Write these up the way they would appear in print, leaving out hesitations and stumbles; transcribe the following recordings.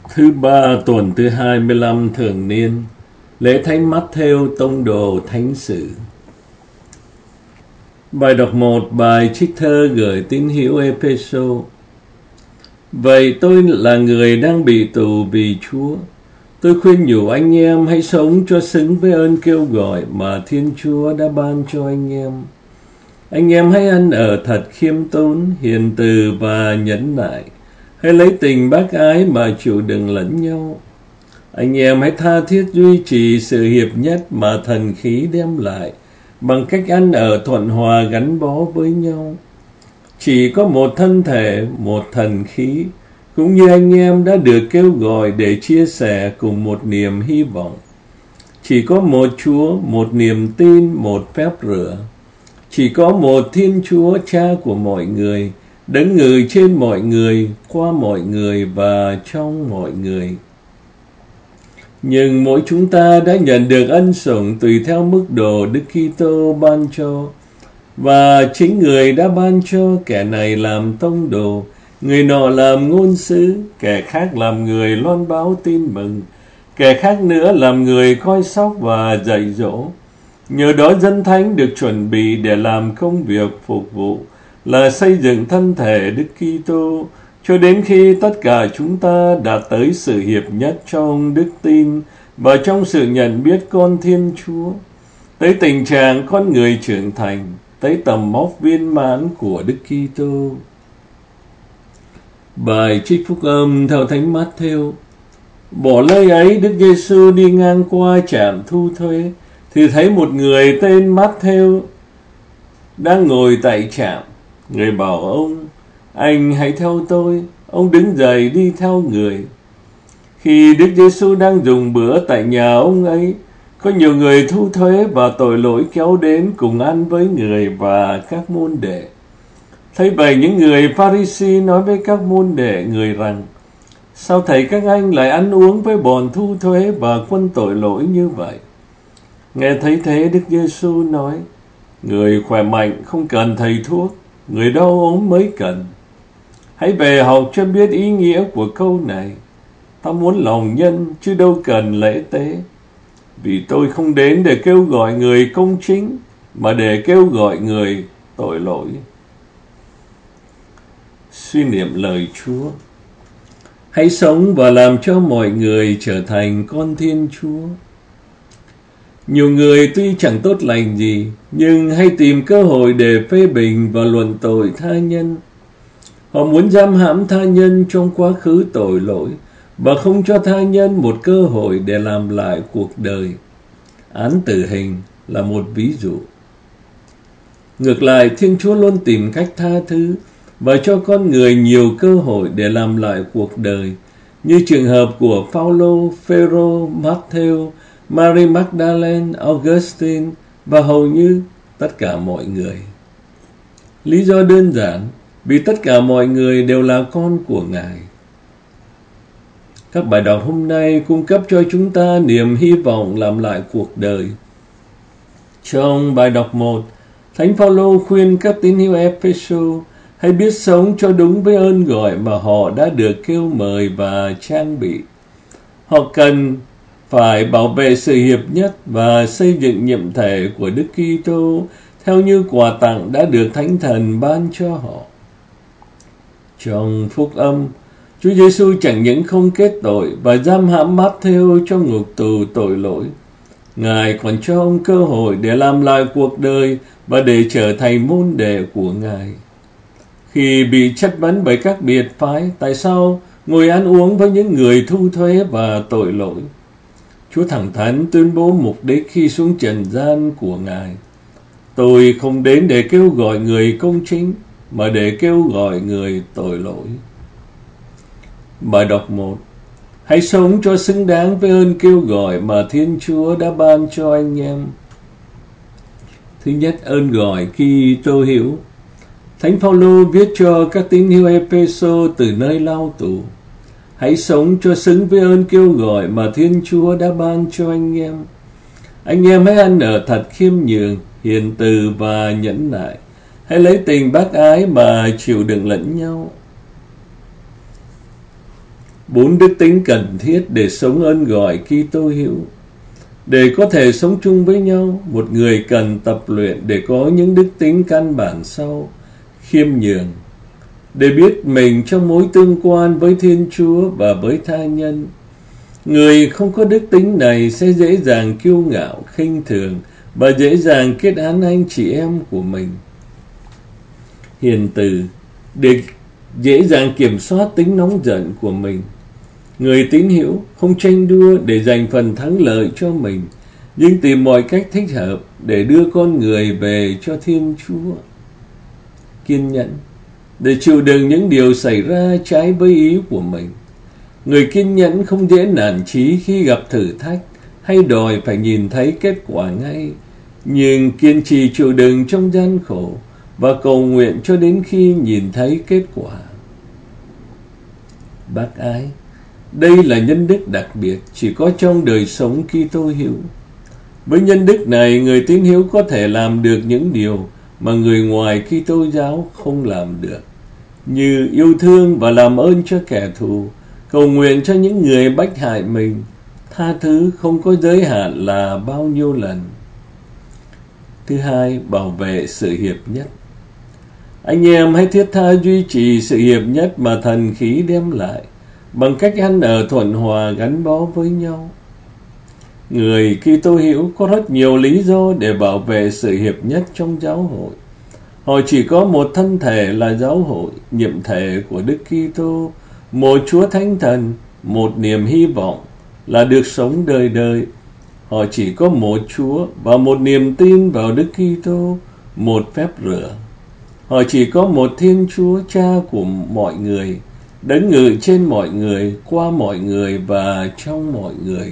Thứ ba tuần thứ 25 thường niên, lễ Thánh Mát-thêu tông đồ thánh sử. Bài đọc 1, bài trích thơ gửi tín hữu Ê-phê-sô. Vậy tôi là người đang bị tù vì Chúa. Tôi khuyên nhủ anh em hãy sống cho xứng với ơn kêu gọi mà Thiên Chúa đã ban cho anh em. Anh em hãy ăn ở thật khiêm tốn, hiền từ và nhẫn nại. Hãy lấy tình bác ái mà chịu đựng lẫn nhau. Anh em hãy tha thiết duy trì sự hiệp nhất mà thần khí đem lại, bằng cách ăn ở thuận hòa gắn bó với nhau. Chỉ có một thân thể, một thần khí, cũng như anh em đã được kêu gọi để chia sẻ cùng một niềm hy vọng. Chỉ có một Chúa, một niềm tin, một phép rửa. Chỉ có một Thiên Chúa Cha của mọi người, đấng ngự trên mọi người, qua mọi người và trong mọi người. Nhưng mỗi chúng ta đã nhận được ân sủng tùy theo mức độ Đức Kitô ban cho, và chính Người đã ban cho kẻ này làm tông đồ, người nọ làm ngôn sứ, kẻ khác làm người loan báo tin mừng, kẻ khác nữa làm người coi sóc và dạy dỗ. Nhờ đó dân thánh được chuẩn bị để làm công việc phục vụ là xây dựng thân thể Đức Kitô, cho đến khi tất cả chúng ta đạt tới sự hiệp nhất trong đức tin và trong sự nhận biết con Thiên Chúa, tới tình trạng con người trưởng thành, tới tầm mốc viên mãn của Đức Kitô. Bài trích phúc âm theo Thánh Mát-thêu. Bỏ lời ấy, Đức Giêsu đi ngang qua trạm thu thuế, thì thấy một người tên Mát-thêu đang ngồi tại trạm. Người bảo ông: "Anh hãy theo tôi." Ông đứng dậy đi theo người. Khi Đức Giêsu đang dùng bữa tại nhà ông ấy, có nhiều người thu thuế và tội lỗi kéo đến cùng ăn với người và các môn đệ. Thấy vậy, những người Pha-ri-si nói với các môn đệ người rằng: "Sao thầy các anh lại ăn uống với bọn thu thuế và quân tội lỗi như vậy?" Nghe thấy thế, Đức Giêsu nói: "Người khỏe mạnh không cần thầy thuốc, người đau ốm mới cần. Hãy về học cho biết ý nghĩa của câu này: Ta muốn lòng nhân chứ đâu cần lễ tế. Vì tôi không đến để kêu gọi người công chính, mà để kêu gọi người tội lỗi." Suy niệm lời Chúa. Hãy sống và làm cho mọi người trở thành con Thiên Chúa. Nhiều người tuy chẳng tốt lành gì, nhưng hay tìm cơ hội để phê bình và luận tội tha nhân. Họ muốn giam hãm tha nhân trong quá khứ tội lỗi và không cho tha nhân một cơ hội để làm lại cuộc đời. Án tử hình là một ví dụ. Ngược lại, Thiên Chúa luôn tìm cách tha thứ và cho con người nhiều cơ hội để làm lại cuộc đời, như trường hợp của Phaolô, Phêrô, Mát-thêu, Mary Magdalene, Augustine và hầu như tất cả mọi người. Lý do đơn giản, vì tất cả mọi người đều là con của Ngài. Các bài đọc hôm nay cung cấp cho chúng ta niềm hy vọng làm lại cuộc đời. Trong bài đọc 1, Thánh Phaolô khuyên các tín hữu Ê-phê-sô hãy biết sống cho đúng với ơn gọi mà họ đã được kêu mời và trang bị. Họ cần phải bảo vệ sự hiệp nhất và xây dựng nhiệm thể của Đức Kitô theo như quà tặng đã được Thánh Thần ban cho họ. Trong phúc âm, Chúa Giêsu chẳng những không kết tội và giam hãm Mát-thêu trong ngục tù tội lỗi, Ngài còn cho ông cơ hội để làm lại cuộc đời và để trở thành môn đệ của Ngài. Khi bị chất vấn bởi các biệt phái tại sao ngồi ăn uống với những người thu thuế và tội lỗi, Chúa thẳng thắn tuyên bố mục đích khi xuống trần gian của Ngài: "Tôi không đến để kêu gọi người công chính, mà để kêu gọi người tội lỗi." Bài đọc 1. Hãy sống cho xứng đáng với ơn kêu gọi mà Thiên Chúa đã ban cho anh em. Thứ nhất, ơn gọi Kitô hữu. Thánh Phaolô viết cho các tín hữu Ê-phê-sô từ nơi lao tù: Hãy sống cho xứng với ơn kêu gọi mà Thiên Chúa đã ban cho anh em. Anh em hãy ăn ở thật khiêm nhường, hiền từ và nhẫn nại. Hãy lấy tình bác ái mà chịu đựng lẫn nhau. 4 đức tính cần thiết để sống ơn gọi Kitô hữu. Để có thể sống chung với nhau, một người cần tập luyện để có những đức tính căn bản sau: khiêm nhường, để biết mình trong mối tương quan với Thiên Chúa và với tha nhân. Người không có đức tính này sẽ dễ dàng kiêu ngạo, khinh thường và dễ dàng kết án anh chị em của mình. Hiền từ, để dễ dàng kiểm soát tính nóng giận của mình. Người tín hữu không tranh đua để giành phần thắng lợi cho mình, nhưng tìm mọi cách thích hợp để đưa con người về cho Thiên Chúa. Kiên nhẫn, để chịu đựng những điều xảy ra trái với ý của mình. Người kiên nhẫn không dễ nản chí khi gặp thử thách hay đòi phải nhìn thấy kết quả ngay, nhưng kiên trì chịu đựng trong gian khổ và cầu nguyện cho đến khi nhìn thấy kết quả. Bác ái, đây là nhân đức đặc biệt chỉ có trong đời sống Kitô hữu. Với nhân đức này, người tín hữu có thể làm được những điều mà người ngoài Kitô giáo không làm được, như yêu thương và làm ơn cho kẻ thù, cầu nguyện cho những người bách hại mình, tha thứ không có giới hạn là bao nhiêu lần. Thứ hai, bảo vệ sự hiệp nhất. Anh em hãy thiết tha duy trì sự hiệp nhất mà thần khí đem lại, bằng cách ăn ở thuận hòa gắn bó với nhau. Người Kitô hữu có rất nhiều lý do để bảo vệ sự hiệp nhất trong giáo hội. Họ chỉ có một thân thể là giáo hội, nhiệm thể của Đức Kitô, một Chúa Thánh Thần, một niềm hy vọng là được sống đời đời. Họ chỉ có một Chúa và một niềm tin vào Đức Kitô, một phép rửa. Họ chỉ có một Thiên Chúa Cha của mọi người, đấng ngự trên mọi người, qua mọi người và trong mọi người.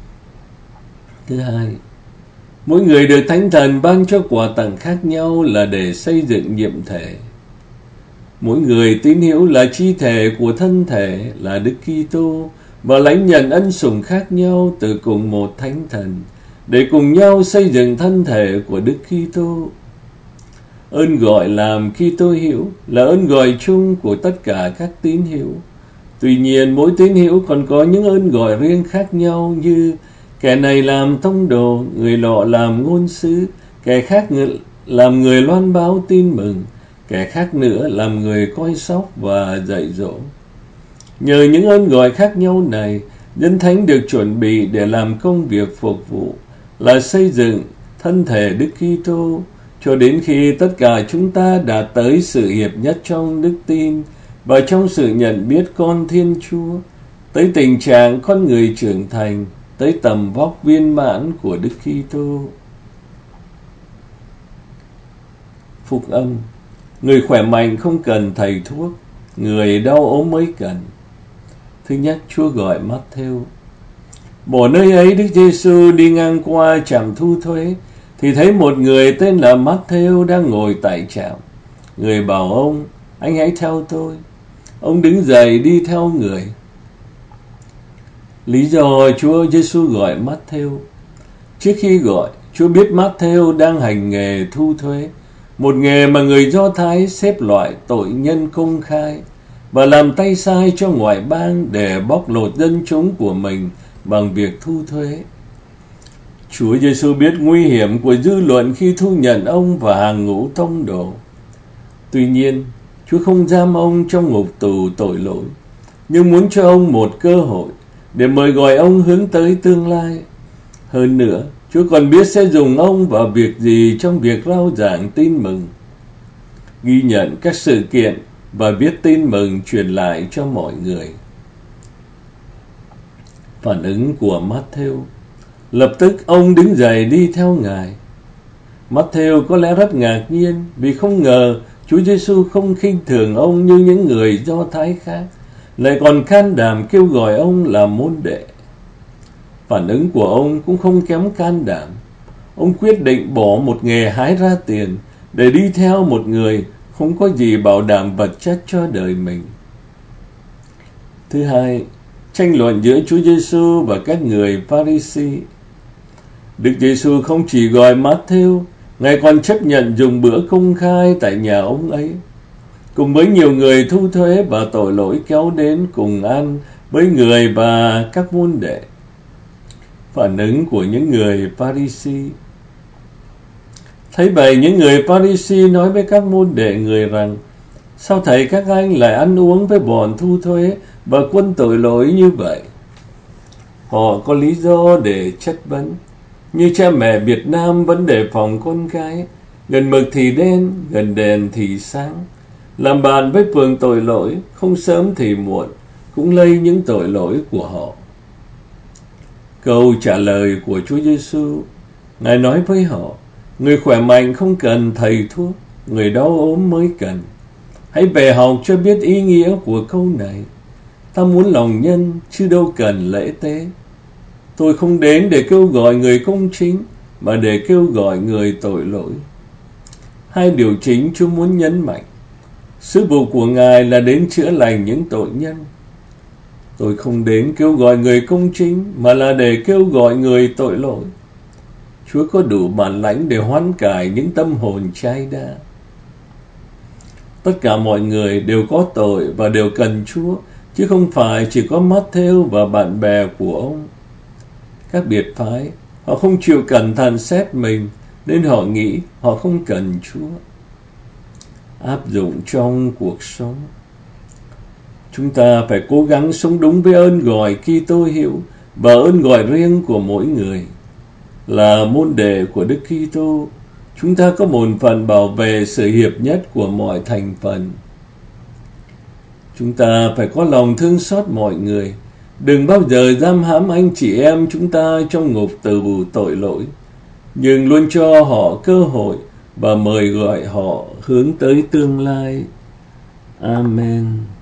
Thứ hai, mỗi người được Thánh Thần ban cho quà tặng khác nhau là để xây dựng nhiệm thể. Mỗi người tín hữu là chi thể của thân thể là Đức Kitô và lãnh nhận ân sủng khác nhau từ cùng một Thánh Thần để cùng nhau xây dựng thân thể của Đức Kitô. Ơn gọi làm Kitô hữu là ơn gọi chung của tất cả các tín hữu. Tuy nhiên, mỗi tín hữu còn có những ơn gọi riêng khác nhau, như kẻ này làm tông đồ, người nọ làm ngôn sứ, kẻ khác làm người loan báo tin mừng, kẻ khác nữa làm người coi sóc và dạy dỗ. Nhờ những ơn gọi khác nhau này, Nhân Thánh được chuẩn bị để làm công việc phục vụ là xây dựng thân thể Đức Kitô, cho đến khi tất cả chúng ta đạt tới sự hiệp nhất trong đức tin và trong sự nhận biết con Thiên Chúa, tới tình trạng con người trưởng thành, tới tầm vóc viên mãn của Đức Kitô. Phúc âm. Người khỏe mạnh không cần thầy thuốc, người đau ốm mới cần. Thứ nhất, Chúa gọi Matthew. Bỏ nơi ấy, Đức Giêsu đi ngang qua trạm thu thuế thì thấy một người tên là Matthew đang ngồi tại trạm. Người bảo ông: "Anh hãy theo tôi." Ông đứng dậy đi theo người. Lý do Chúa Giêsu gọi Matthew. Trước khi gọi, Chúa biết Matthew đang hành nghề thu thuế, một nghề mà người Do Thái xếp loại tội nhân công khai và làm tay sai cho ngoại bang để bóc lột dân chúng của mình bằng việc thu thuế. Chúa Giêsu biết nguy hiểm của dư luận khi thu nhận ông vào hàng ngũ tông đồ. Tuy nhiên, Chúa không giam ông trong ngục tù tội lỗi, nhưng muốn cho ông một cơ hội để mời gọi ông hướng tới tương lai. Hơn nữa, Chúa còn biết sẽ dùng ông vào việc gì trong việc rao giảng tin mừng, ghi nhận các sự kiện và viết tin mừng truyền lại cho mọi người. Phản ứng của Matthew. Lập tức ông đứng dậy đi theo Ngài. Matthew có lẽ rất ngạc nhiên vì không ngờ Chúa Giêsu không khinh thường ông như những người Do Thái khác, lại còn can đảm kêu gọi ông là môn đệ. Phản ứng của ông cũng không kém can đảm. Ông quyết định bỏ một nghề hái ra tiền để đi theo một người không có gì bảo đảm vật chất cho đời mình. Thứ hai, tranh luận giữa Chúa Giêsu và các người Pha-ri-si. Đức Giêsu không chỉ gọi Matthew, Ngài còn chấp nhận dùng bữa công khai tại nhà ông ấy, cùng với nhiều người thu thuế và tội lỗi kéo đến cùng ăn với người và các môn đệ. Phản ứng của những người Pha-ri-si. Thấy vậy, những người Pha-ri-si nói với các môn đệ người rằng: sao thầy các anh lại ăn uống với bọn thu thuế và quân tội lỗi như vậy? Họ có lý do để chất vấn, như cha mẹ Việt Nam vẫn đề phòng con cái, gần mực thì đen, gần đèn thì sáng, làm bạn với phường tội lỗi, không sớm thì muộn cũng lây những tội lỗi của họ. Câu trả lời của Chúa Giêsu, Ngài nói với họ: người khỏe mạnh không cần thầy thuốc, người đau ốm mới cần. Hãy về học cho biết ý nghĩa của câu này. Ta muốn lòng nhân chứ đâu cần lễ tế. Tôi không đến để kêu gọi người công chính, mà để kêu gọi người tội lỗi. Hai điều chính Chúa muốn nhấn mạnh. Sứ vụ của Ngài là đến chữa lành những tội nhân. Tôi không đến kêu gọi người công chính, mà là để kêu gọi người tội lỗi. Chúa có đủ bản lãnh để hoán cải những tâm hồn chai đa. Tất cả mọi người đều có tội và đều cần Chúa, chứ không phải chỉ có Matthew và bạn bè của ông. Các biệt phái, họ không chịu cẩn thận xét mình, nên họ nghĩ họ không cần Chúa. Áp dụng trong cuộc sống. Chúng ta phải cố gắng sống đúng với ơn gọi Kitô hữu và ơn gọi riêng của mỗi người. Là môn đệ của Đức Kitô, chúng ta có bổn phận bảo vệ sự hiệp nhất của mọi thành phần. Chúng ta phải có lòng thương xót mọi người, đừng bao giờ giam hãm anh chị em chúng ta trong ngục tù tội lỗi, nhưng luôn cho họ cơ hội và mời gọi họ hướng tới tương lai. Amen.